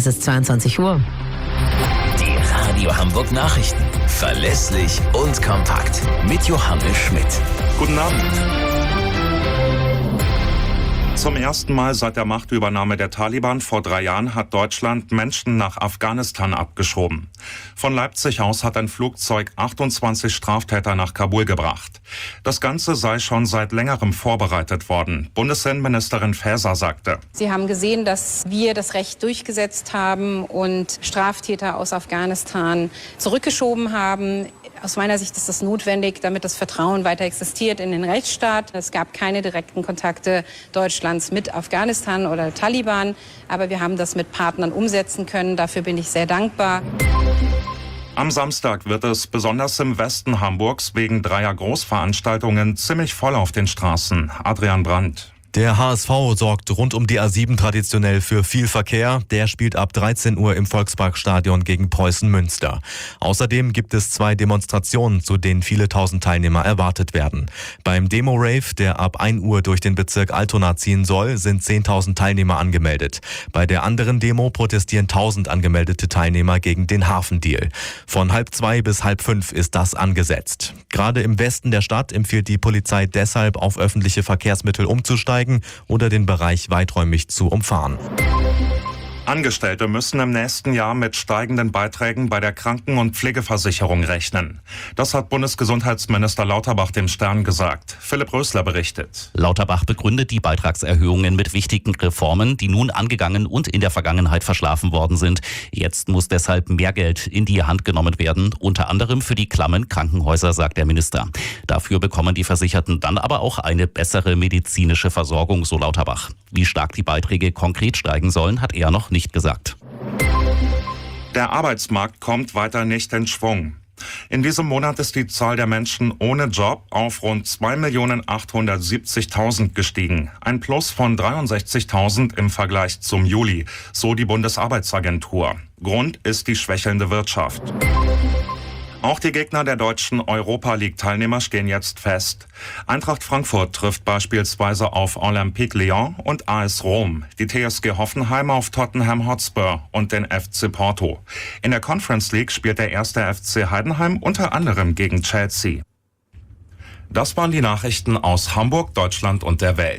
Es ist 22 Uhr. Die Radio Hamburg Nachrichten. Verlässlich und kompakt. Mit Johannes Schmidt. Guten Abend. Zum ersten Mal seit der Machtübernahme der Taliban vor 3 Jahren hat Deutschland Menschen nach Afghanistan abgeschoben. Von Leipzig aus hat ein Flugzeug 28 Straftäter nach Kabul gebracht. Das Ganze sei schon seit längerem vorbereitet worden. Bundesinnenministerin Faeser sagte: Sie haben gesehen, dass wir das Recht durchgesetzt haben und Straftäter aus Afghanistan zurückgeschoben haben. Aus meiner Sicht ist das notwendig, damit das Vertrauen weiter existiert in den Rechtsstaat. Es gab keine direkten Kontakte Deutschlands mit Afghanistan oder Taliban, aber wir haben das mit Partnern umsetzen können. Dafür bin ich sehr dankbar. Am Samstag wird es besonders im Westen Hamburgs wegen 3 Großveranstaltungen ziemlich voll auf den Straßen. Adrian Brandt. Der HSV sorgt rund um die A7 traditionell für viel Verkehr. Der spielt ab 13 Uhr im Volksparkstadion gegen Preußen Münster. Außerdem gibt es 2 Demonstrationen, zu denen viele tausend Teilnehmer erwartet werden. Beim Demo-Rave, der ab 1 Uhr durch den Bezirk Altona ziehen soll, sind 10.000 Teilnehmer angemeldet. Bei der anderen Demo protestieren 1.000 angemeldete Teilnehmer gegen den Hafendeal. Von 1:30 bis 4:30 ist das angesetzt. Gerade im Westen der Stadt empfiehlt die Polizei deshalb, auf öffentliche Verkehrsmittel umzusteigen oder den Bereich weiträumig zu umfahren. Angestellte müssen im nächsten Jahr mit steigenden Beiträgen bei der Kranken- und Pflegeversicherung rechnen. Das hat Bundesgesundheitsminister Lauterbach dem Stern gesagt. Philipp Rösler berichtet. Lauterbach begründet die Beitragserhöhungen mit wichtigen Reformen, die nun angegangen und in der Vergangenheit verschlafen worden sind. Jetzt muss deshalb mehr Geld in die Hand genommen werden, unter anderem für die klammen Krankenhäuser, sagt der Minister. Dafür bekommen die Versicherten dann aber auch eine bessere medizinische Versorgung, so Lauterbach. Wie stark die Beiträge konkret steigen sollen, hat er noch nicht gesagt. Der Arbeitsmarkt kommt weiter nicht in Schwung. In diesem Monat ist die Zahl der Menschen ohne Job auf rund 2.870.000 gestiegen. Ein Plus von 63.000 im Vergleich zum Juli, so die Bundesarbeitsagentur. Grund ist die schwächelnde Wirtschaft. Auch die Gegner der deutschen Europa-League-Teilnehmer stehen jetzt fest. Eintracht Frankfurt trifft beispielsweise auf Olympique Lyon und AS Rom, die TSG Hoffenheim auf Tottenham Hotspur und den FC Porto. In der Conference League spielt der 1. FC Heidenheim unter anderem gegen Chelsea. Das waren die Nachrichten aus Hamburg, Deutschland und der Welt.